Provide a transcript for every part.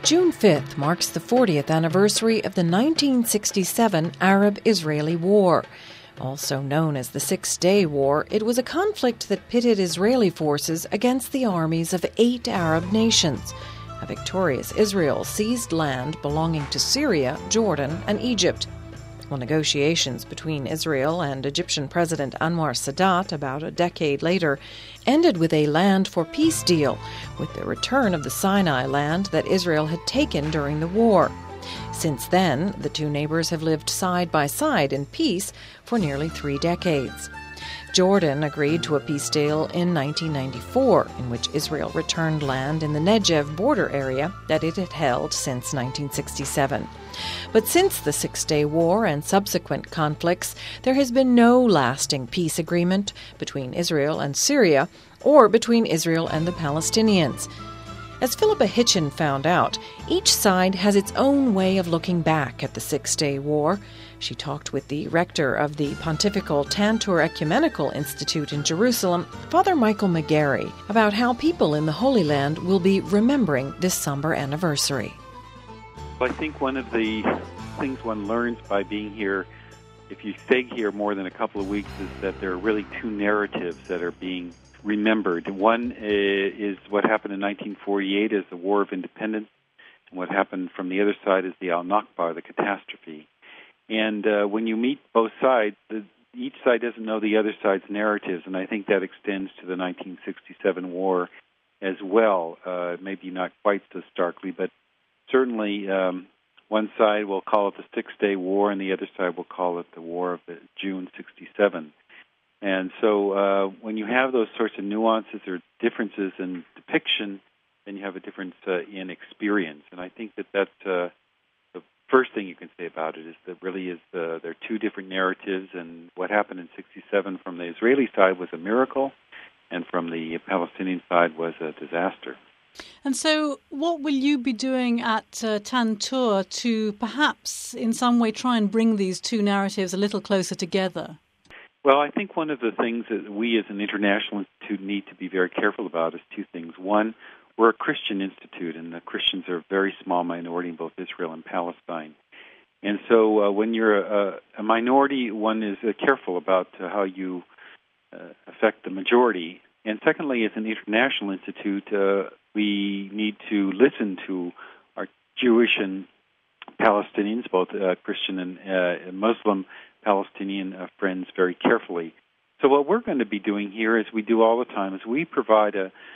June 5th marks the 40th anniversary of the 1967 Arab-Israeli War. Also known as the Six-Day War, it was a conflict that pitted Israeli forces against the armies of 8 Arab nations. A victorious Israel seized land belonging to Syria, Jordan, and Egypt. Well, negotiations between Israel and Egyptian President Anwar Sadat about a decade later ended with a land for peace deal, with the return of the Sinai land that Israel had taken during the war. Since then, the two neighbors have lived side by side in peace for nearly 3 decades. Jordan agreed to a peace deal in 1994, in which Israel returned land in the Negev border area that it had held since 1967. But since the Six-Day War and subsequent conflicts, there has been no lasting peace agreement between Israel and Syria or between Israel and the Palestinians. As Philippa Hitchin found out, each side has its own way of looking back at the Six-Day War. She talked with the rector of the Pontifical Tantur Ecumenical Institute in Jerusalem, Father Michael McGarry, about how people in the Holy Land will be remembering this somber anniversary. I think one of the things one learns by being here, if you stay here more than a couple of weeks, is that there are really 2 narratives that are being remembered. One is what happened in 1948 as the War of Independence, and what happened from the other side is the Al-Nakba, the catastrophe. And when you meet both sides, each side doesn't know the other side's narratives, and I think that extends to the 1967 war as well. Maybe not quite so starkly, but certainly one side will call it the Six-Day War, and the other side will call it the War of June 67. And so when you have those sorts of nuances or differences in depiction, then you have a difference in experience. And I think that that's the first thing you can say about it is that really is there are 2 different narratives, and what happened in 67 from the Israeli side was a miracle, and from the Palestinian side was a disaster. And so what will you be doing at Tantur to perhaps in some way try and bring these 2 narratives a little closer together? Well, I think one of the things that we as an international institute need to be very careful about is 2 things. One, we're a Christian institute, and the Christians are a very small minority in both Israel and Palestine. And so when you're a minority, one is careful about how you affect the majority. And secondly, as an international institute, we need to listen to our Jewish and Palestinians, both Christian and Muslim Palestinian friends, very carefully. So what we're going to be doing here, as we do all the time, is we provide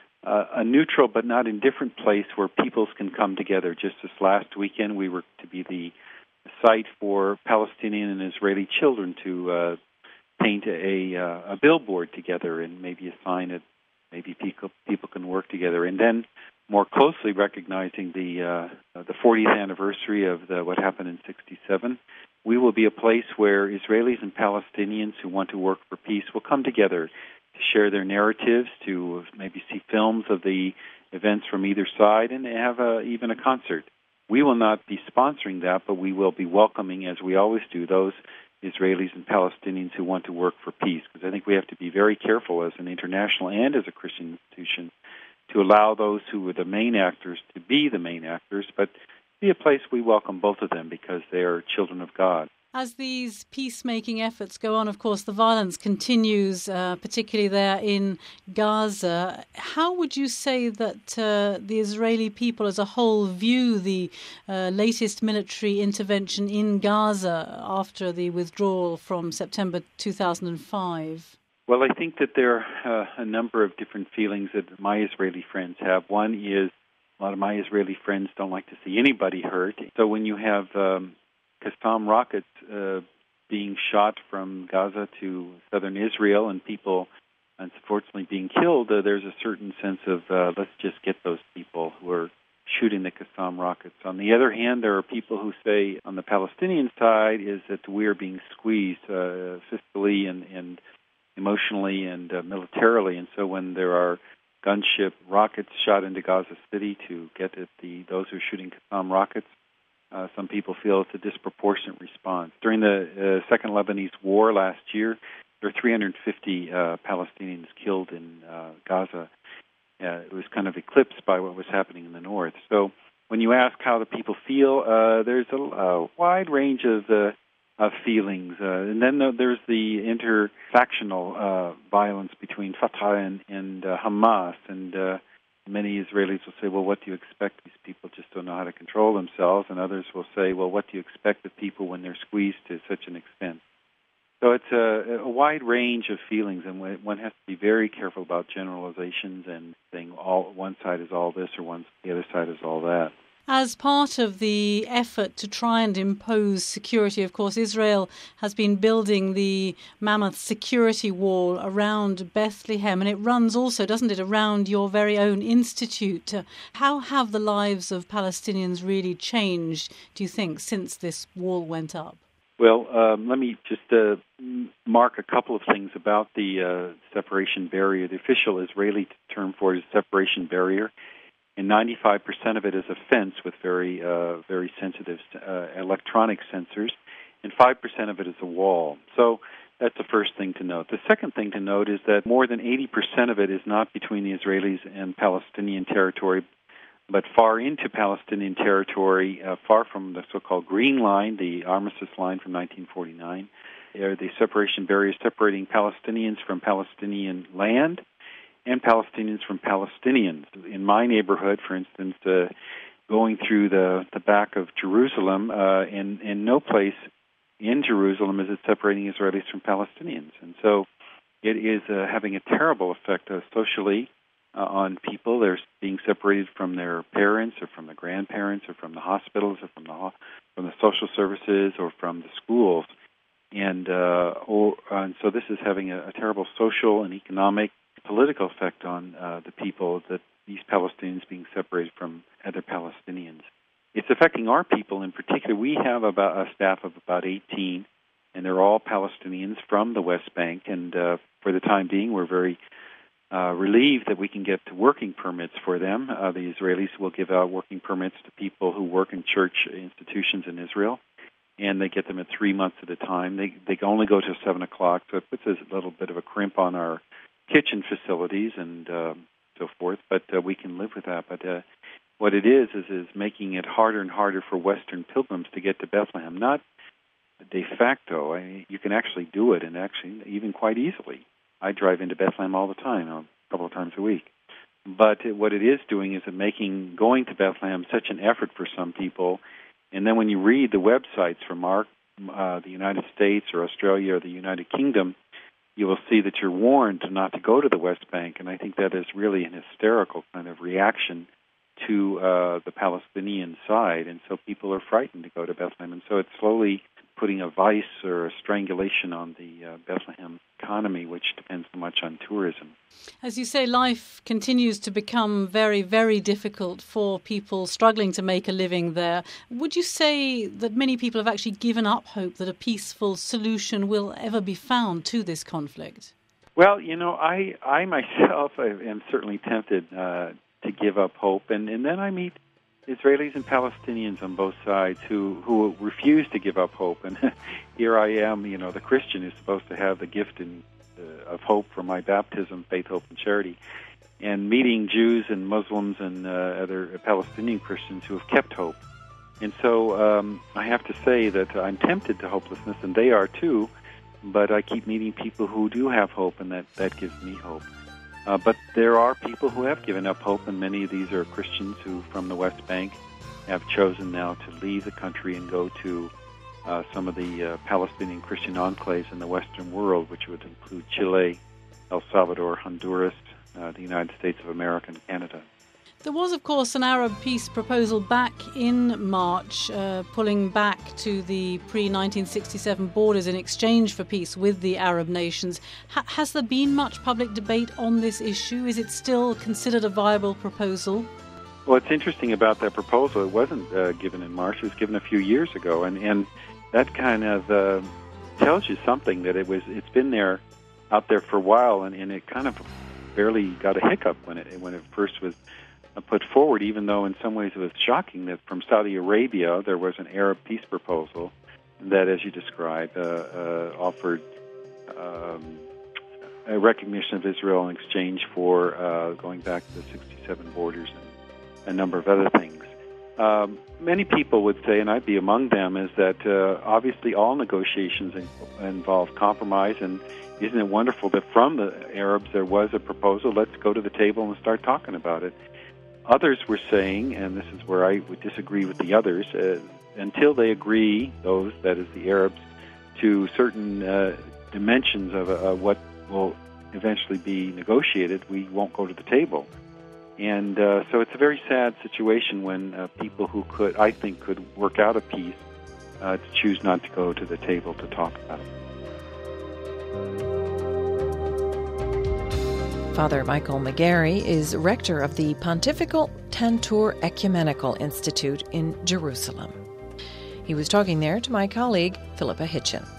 a neutral but not indifferent place where peoples can come together. Just this last weekend, we were to be the site for Palestinian and Israeli children to paint a billboard together and maybe a sign that maybe people can work together. And then more closely recognizing the 40th anniversary of what happened in 67, we will be a place where Israelis and Palestinians who want to work for peace will come together to share their narratives, to maybe see films of the events from either side, and have even a concert. We will not be sponsoring that, but we will be welcoming, as we always do, those Israelis and Palestinians who want to work for peace, because I think we have to be very careful as an international and as a Christian institution to allow those who are the main actors to be the main actors, but be a place we welcome both of them because they are children of God. As these peacemaking efforts go on, of course, the violence continues, particularly there in Gaza. How would you say that the Israeli people as a whole view the latest military intervention in Gaza after the withdrawal from September 2005? Well, I think that there are a number of different feelings that my Israeli friends have. One is a lot of my Israeli friends don't like to see anybody hurt. So when you have Qassam rockets being shot from Gaza to southern Israel and people unfortunately being killed, there's a certain sense of let's just get those people who are shooting the Qassam rockets. On the other hand, there are people who say on the Palestinian side is that we are being squeezed fiscally and emotionally and militarily, and so when there are gunship rockets shot into Gaza City to get at those who are shooting Qassam rockets, some people feel it's a disproportionate response. During the Second Lebanese War last year, there were 350 Palestinians killed in Gaza. It was kind of eclipsed by what was happening in the north. So when you ask how the people feel, there's a wide range of feelings. And then there's the interfactional violence between Fatah and Hamas. And many Israelis will say, well, what do you expect? These people just don't know how to control themselves. And others will say, well, what do you expect of people when they're squeezed to such an extent? So it's a wide range of feelings, and one has to be very careful about generalizations and saying one side is all this or the other side is all that. As part of the effort to try and impose security, of course, Israel has been building the mammoth security wall around Bethlehem, and it runs also, doesn't it, around your very own institute. How have the lives of Palestinians really changed, do you think, since this wall went up? Well, let me just mark a couple of things about the separation barrier. The official Israeli term for it is separation barrier, and 95% of it is a fence with very sensitive electronic sensors, and 5% of it is a wall. So that's the first thing to note. The second thing to note is that more than 80% of it is not between the Israelis and Palestinian territory, but far into Palestinian territory, far from the so-called Green Line, the armistice line from 1949, the separation barrier separating Palestinians from Palestinian land and Palestinians from Palestinians. In my neighborhood, for instance, going through the back of Jerusalem, in no place in Jerusalem is it separating Israelis from Palestinians. And so it is having a terrible effect socially on people. They're being separated from their parents or from the grandparents or from the hospitals or from the social services or from the schools. And so this is having a terrible social and economic, political effect on the people, that these Palestinians being separated from other Palestinians. It's affecting our people in particular. We have about a staff of about 18, and they're all Palestinians from the West Bank. And for the time being, we're very relieved that we can get working permits for them. The Israelis will give out working permits to people who work in church institutions in Israel, and they get them at 3 months at a time. They can only go till 7 o'clock, so it puts a little bit of a crimp on our kitchen facilities and so forth, but we can live with that. But what it is making it harder and harder for Western pilgrims to get to Bethlehem. Not de facto. You can actually do it, and actually even quite easily. I drive into Bethlehem all the time, a couple of times a week. But what it is doing is making going to Bethlehem such an effort for some people. And then when you read the websites from the United States or Australia or the United Kingdom, you will see that you're warned not to go to the West Bank. And I think that is really an hysterical kind of reaction to the Palestinian side. And so people are frightened to go to Bethlehem. And so it's slowly putting a vice or a strangulation on the Bethlehem economy, which depends so much on tourism. As you say, life continues to become very, very difficult for people struggling to make a living there. Would you say that many people have actually given up hope that a peaceful solution will ever be found to this conflict? Well, I myself am certainly tempted to give up hope, and then I meet Israelis and Palestinians on both sides who refuse to give up hope. And here I am, the Christian who's supposed to have the gift of hope from my baptism, faith, hope, and charity, and meeting Jews and Muslims and other Palestinian Christians who have kept hope. And so I have to say that I'm tempted to hopelessness, and they are too, but I keep meeting people who do have hope, and that gives me hope. But there are people who have given up hope, and many of these are Christians who, from the West Bank, have chosen now to leave the country and go to some of the Palestinian Christian enclaves in the Western world, which would include Chile, El Salvador, Honduras, the United States of America, and Canada. There was, of course, an Arab peace proposal back in March, pulling back to the pre-1967 borders in exchange for peace with the Arab nations. Has there been much public debate on this issue? Is it still considered a viable proposal? Well, it's interesting about that proposal. It wasn't given in March. It was given a few years ago, and that kind of tells you something, that it's been out there for a while, and it kind of barely got a hiccup when it first was put forward, even though in some ways it was shocking that from Saudi Arabia there was an Arab peace proposal that, as you described, offered a recognition of Israel in exchange for going back to the 67 borders and a number of other things. Many people would say, and I'd be among them, is that obviously all negotiations involve compromise, and isn't it wonderful that from the Arabs there was a proposal, let's go to the table and start talking about it. Others were saying, and this is where I would disagree with the others, until they agree, those, that is the Arabs, to certain dimensions of what will eventually be negotiated, we won't go to the table. And so it's a very sad situation when people who I think could work out a peace to choose not to go to the table to talk about it. Father Michael McGarry is rector of the Pontifical Tantur Ecumenical Institute in Jerusalem. He was talking there to my colleague, Philippa Hitchin.